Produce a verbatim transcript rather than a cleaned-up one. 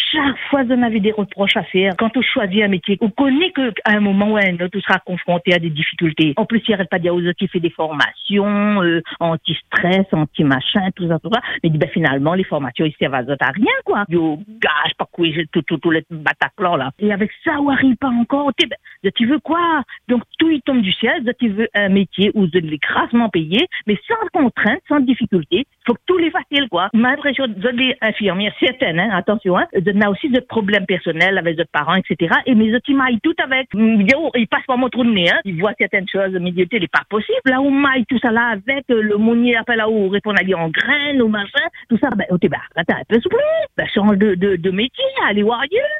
chaque fois, on avait des reproches à faire. Quand on choisit un métier, on connaît qu'à un moment ou à un autre, on sera confronté à des difficultés. En plus, il n'arrête pas de dire aux autres qui fait des formations, euh, anti-stress, anti-machin, tout ça, tout ça. Mais ben, finalement, les formations, ils servent à rien, quoi. Yo, gage, pas quoi, tout, tout, tout, les bataclans, là. Et avec ça, on arrive pas encore. Ben, tu veux quoi? Donc, tout, il tombe du ciel. Ben, tu veux un métier où vous êtes grassement payé, mais sans contrainte, sans difficulté. Il faut que tout les facile, quoi. Ma impression, des infirmières, certaines, hein, attention, hein, on a aussi des problèmes personnels avec les parents, et cetera. Et mes autres, ils maillent tout avec. Ils passent par mon trou de nez, hein. Ils voient certaines choses, mais il n'est pas possible. Là, on maille tout ça là avec le mounier, appelle là où répond à dire en graines, ou machin, tout ça. Ben, oh, t'es, ben, attends, un peu souple. Ben, change de, de, de métier, allez voir ailleurs.